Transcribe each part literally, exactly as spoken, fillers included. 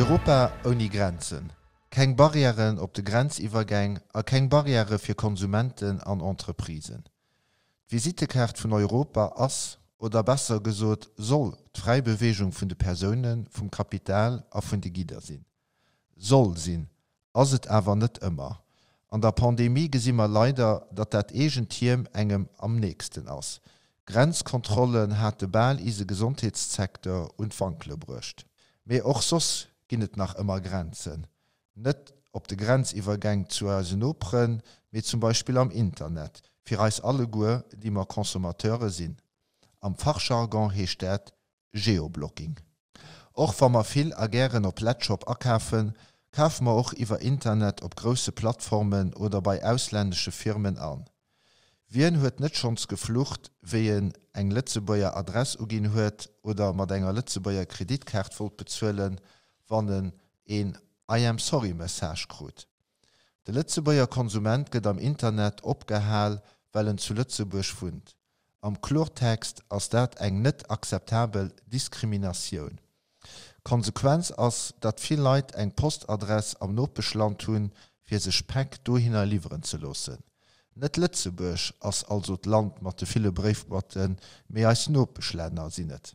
Europa ohne Grenzen. Kein Barrieren op de Grenzivergang a kein Barriere für Konsumenten an Entreprisen. Die Visitekarte von Europa ass oder besser gesot soll die freie Bewegung von de Personen, vom Kapital a von de Gider sinn. Soll sinn, as het awer net immer. An der Pandemie gesimmer leider, dat dat egent Team engem am nächsten ass. Grenzkontrollen hat de Ball ise Gesundheitssektor und Wankle brucht. Me och sos ginnet nach immer Grenzen. Net op de Grenzivergang zu Asenopren, wie zum Beispiel am Internet, fir eis alle Guer, die ma Konsumateure sinn. Am Fachjargon heescht dat Geoblocking. Och wann ma viel agieren op Letshop akaufen, kauf ma auch iwwer Internet op grosse Plattformen oder bei ausländische Firmen an. Wien huet net schons geflucht, wie en eng Lützebauer Adress ugin huet oder mat enger Lützebauer Kreditkarte voll bezuelen, wann en I am sorry Message krut. De Lützebauer Konsument gët am Internet opgehall, weil en zu Lützeburg fund. Am Klortext ass dat eng net akzeptabel Diskriminatioun. Konsequenz ass, dat viel Leiit eng Postadress am Notbeschland hunn, fir sech Päck dohinner lieferen ze losen. Net Lützeburg ass also d Land mat de viele Briefbotten méi als Notbeschländer sinnet.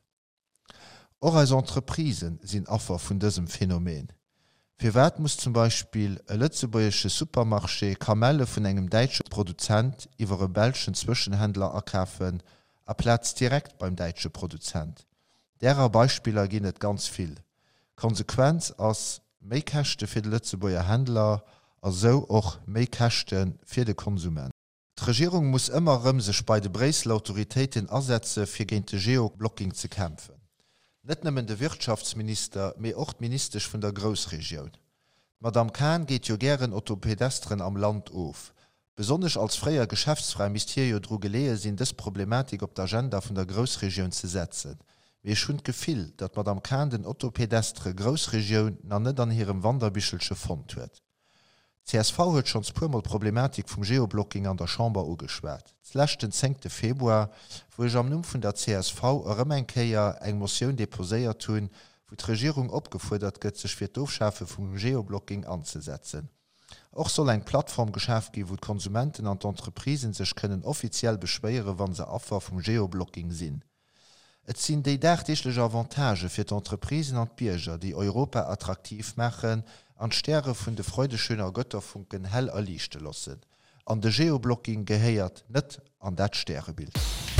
Or als Entreprisen sinn Affer vun diesem Phänomen. Für wat muss zum Beispiel e lützeburgische Supermarché Kamelle vun engem deitsche Produzent iwwer e belschen Zwischenhändler erkaufen, a Platz direkt beim deitsche Produzent. Derer Beispieler gin net ganz viel. Konsequenz ass méi Kächte fir de Lützeburger Händler, also och méi Kächten fir de Konsument. Die Regierung muss immer rëm sech bei de Bresler Autoritäten ersetze fir géint de Geoblocking ze kämpfen. Net nëmmen de Wirtschaftsminister méi och ministerisch vun der Großregion. Madame Kahn geht jo gern Autopedestren am Land auf. Besonders als freier geschäftsfrei Ministerio dro gelee sinn des Problematik op der Agenda vun der Großregion ze setzen. Wie schon gefiel, dat Madame Kahn den Autopedestre Großregion na net an hirem Wanderbischelsche Fond huet. C S V huet schons puermal Problematik vum Geoblocking an der Chamber ugeschwert. Zlächt den zehnten Februar, wo ich am Numm vun der C S V ërëm engkeier eng Motion deposéiert hunn, wo d' Regierung opgefordert gëtt sech fir d'Ofschafe vum Geoblocking anzusetzen. Och soll eng Plattform geschäft gi, wo Konsumenten an d'Entreprisen sech kënnen offiziell beschwéiere, wann se Affer vum Geoblocking sinn. Et sinn déi derchtlech Avantage fir d'Entreprisen an d'Bierger, die Europa attraktiv machen, an Sterre vun de freudeschöner Götterfunken hell erlichte lassen. An de Geoblocking gehéiert net an dat Sterrebild.